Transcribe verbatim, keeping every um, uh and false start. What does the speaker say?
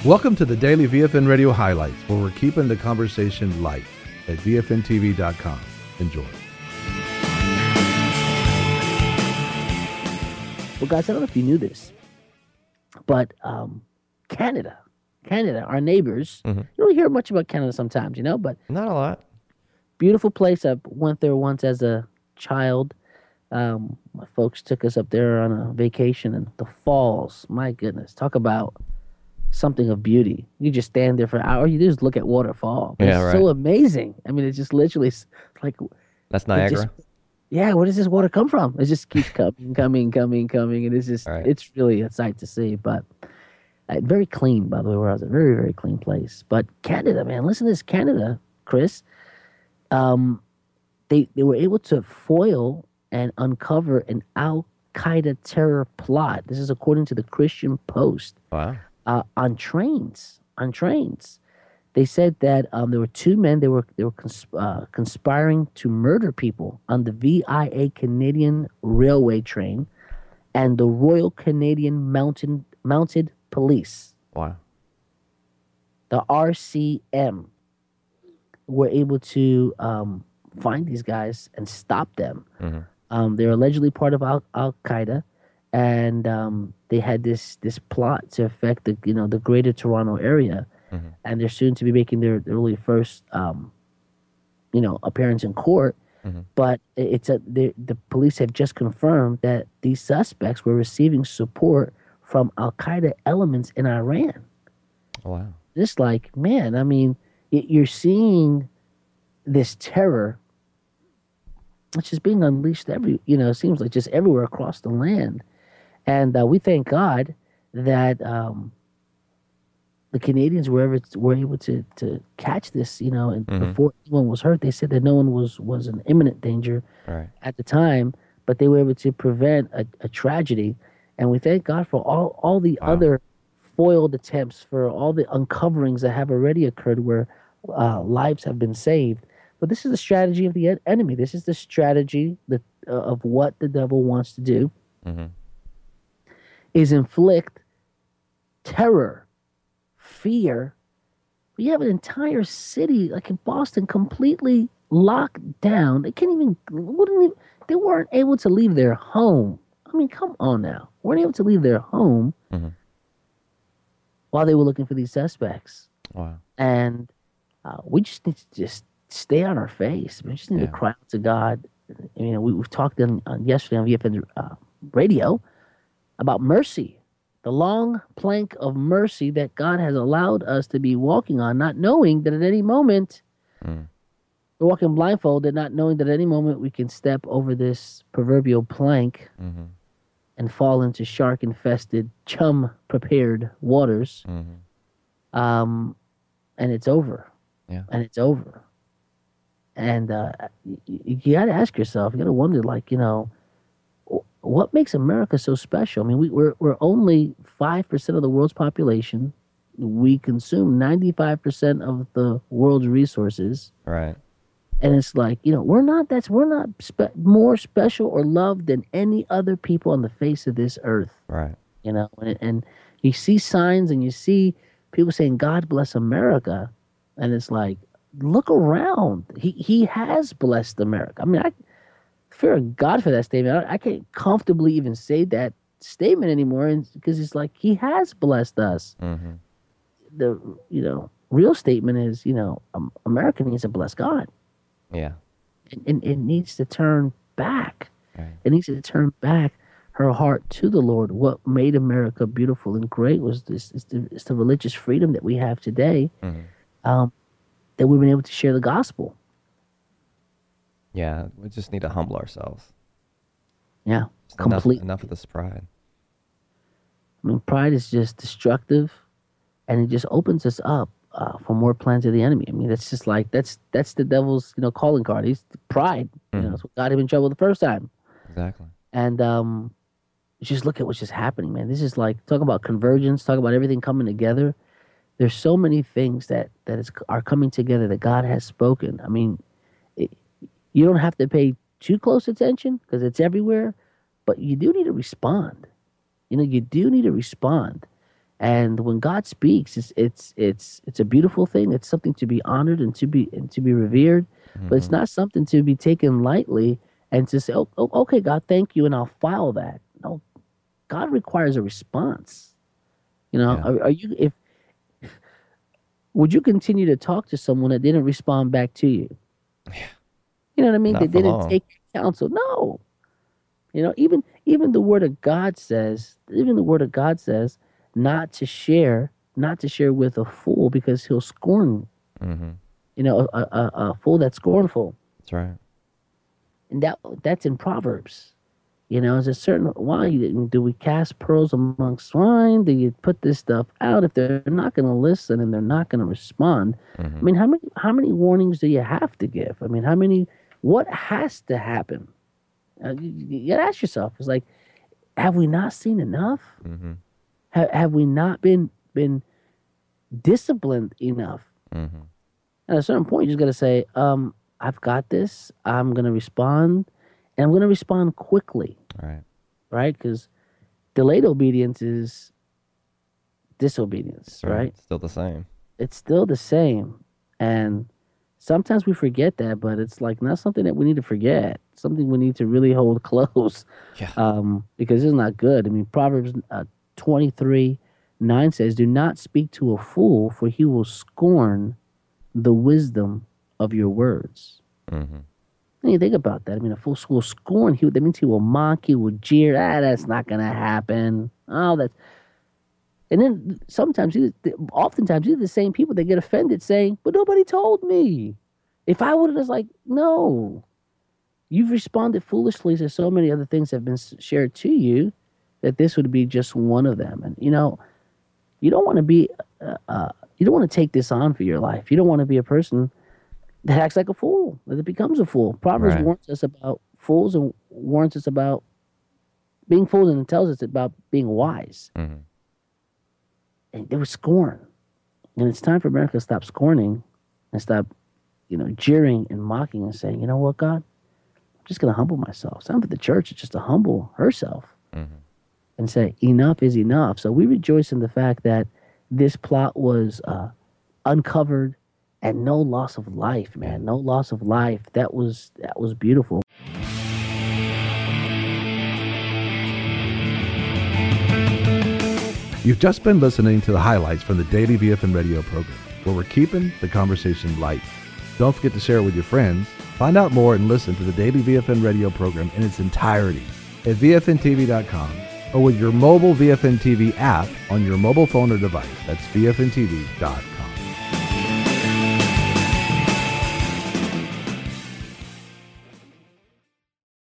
Welcome to the Daily V F N Radio Highlights, where we're keeping the conversation light at V F N T V dot com. Enjoy. Well, guys, I don't know if you knew this, but um, Canada, Canada, our neighbors, Mm-hmm. you don't hear much about Canada sometimes, you know, but Not a lot. beautiful place. I went there once as a child. Um, my folks took us up there on a vacation, and the falls, my goodness, talk about something of beauty. You just stand there for an hour. You just look at waterfall. It's Yeah, right. so amazing. I mean, it's just literally s- like, That's it Niagara. just- yeah, where does this water come from? It just keeps coming, coming, coming, coming, and it's just, Right. it's really a sight to see. But uh, very clean, by the way, where I was, a very, very clean place. But Canada, man, listen to this, Canada, Chris. Um, they they were able to foil and uncover an Al Qaeda terror plot. This is according to the Christian Post. Wow. Uh, on trains, on trains, they said that um, there were two men. They were they were cons- uh, conspiring to murder people on the V I A Canadian Railway train and the Royal Canadian Mountain Mounted Police, Wow. the R C M, were able to um, find these guys and stop them. Mm-hmm. Um, they're allegedly part of Al Al Qaeda, and um, they had this this plot to affect the you know the Greater Toronto area, Mm-hmm. and they're soon to be making their, their really first um, you know appearance in court. Mm-hmm. But it- it's a the the police have just confirmed that these suspects were receiving support from Al Qaeda elements in Iran. Wow. Just like, man, I mean, y- you're seeing this terror, which is being unleashed every, you know, it seems like just everywhere across the land. And uh, we thank God that um, the Canadians were, ever, were able to, to catch this, you know, and Mhm. before anyone was hurt. They said that no one was, was in imminent danger Right. at the time, but they were able to prevent a, a tragedy. And we thank God for all, all the Wow. other foiled attempts, for all the uncoverings that have already occurred where uh, lives have been saved. But this is the strategy of the en- enemy. This is the strategy that, uh, of what the devil wants to do, Mm-hmm. is inflict terror, fear. We have an entire city, like in Boston, completely locked down. They can't even, wouldn't even, they weren't able to leave their home. I mean, come on now. Weren't able to leave their home Mhm. while they were looking for these suspects. Wow. And uh, we just need to just stay on our face. We just need Yeah. to cry out to God. You know, we, we've talked on, on yesterday on V F N uh, radio about mercy, the long plank of mercy that God has allowed us to be walking on, not knowing that at any moment Mm. we're walking blindfolded, not knowing that at any moment we can step over this proverbial plank Mm-hmm. and fall into shark-infested, chum-prepared waters. Mm-hmm. Um, and it's over. Yeah. And it's over. And uh, you, you got to ask yourself, you got to wonder, like, you know, wh- what makes America so special? I mean, we, we're we're only five percent of the world's population. We consume ninety-five percent of the world's resources. Right. And it's like, you know, we're not that's we're not spe- more special or loved than any other people on the face of this earth. Right. You know, and, and you see signs and you see people saying, God bless America. And it's like, look around. He he has blessed America. I mean, I fear God for that statement. I, I can't comfortably even say that statement anymore, and because it's like he has blessed us. Mm-hmm. The you know real statement is, you know, um, America needs to bless God. Yeah. And, and it needs to turn back. Right. It needs to turn back her heart to the Lord. What made America beautiful and great was this: it's the, it's the religious freedom that we have today. Mm-hmm. Um, that we've been able to share the gospel. Yeah. We just need to humble ourselves. Yeah, Just enough, complete. enough of this pride. I mean, pride is just destructive, and it just opens us up uh, for more plans of the enemy. I mean, that's just like that's that's the devil's you know calling card. He's pride. You know, Mhm. that's what got him in trouble the first time. Exactly. And um, just look at what's just happening, man. This is like talk about convergence, talk about everything coming together. There's so many things that that is are coming together that God has spoken. I mean, it, you don't have to pay too close attention because it's everywhere, but you do need to respond. You know, you do need to respond. And when God speaks, it's it's it's it's a beautiful thing. It's something to be honored and to be and to be revered, Mm-hmm. but it's not something to be taken lightly and to say, "Oh, oh okay, God, thank you," and I'll file that. No, God requires a response. You know, Yeah. are, are you if would you continue to talk to someone that didn't respond back to you? Yeah. You know what I mean? Not They for didn't long. take counsel. No. You know, even even the word of God says, even the word of God says, not to share, not to share with a fool because he'll scorn. Mm-hmm. You know, a, a, a fool that's scornful, That's right. and that that's in Proverbs. You know, there's a certain why do we cast pearls among swine? Do you put this stuff out if they're not going to listen and they're not going to respond? Mm-hmm. I mean, how many how many warnings do you have to give? I mean, how many? What has to happen? Uh, you, you gotta ask yourself. It's like, have we not seen enough? Mm-hmm. Have have we not been been disciplined enough? Mm-hmm. At a certain point, you just gotta say, um, "I've got this. I'm gonna respond, and I'm gonna respond quickly." Right. Right? Because delayed obedience is disobedience. That's right. Right? It's still the same. It's still the same, and sometimes we forget that, but it's like not something that we need to forget. Something we need to really hold close, Yeah. um, because it's not good. I mean, Proverbs uh, twenty-three nine says, "Do not speak to a fool, for he will scorn the wisdom of your words." Mm-hmm. And you think about that. I mean, a fool will scorn. He, that means he will mock. He will jeer. Ah, that's not going to happen. Oh, that's. And then sometimes, oftentimes, these are the same people that get offended, saying, "But nobody told me." If I would have just like, no, you've responded foolishly to so many other things that have been shared to you that this would be just one of them. And you know, you don't want to be, uh, uh, you don't want to take this on for your life. You don't want to be a person that acts like a fool, that becomes a fool. Proverbs Right. warns us about fools and warns us about being fools, and it tells us about being wise. Mm-hmm. And there was scorn. And it's time for America to stop scorning and stop, you know, jeering and mocking and saying, "You know what, God? I'm just going to humble myself." It's time for the church just to humble herself Mm-hmm. and say, enough is enough. So we rejoice in the fact that this plot was uh, uncovered and no loss of life, man. No loss of life. That was that was beautiful. You've just been listening to the highlights from the Daily V F N Radio program, where we're keeping the conversation light. Don't forget to share it with your friends. Find out more and listen to the Daily V F N Radio program in its entirety at V F N T V dot com or with your mobile V F N T V app on your mobile phone or device. That's V F N T V dot com.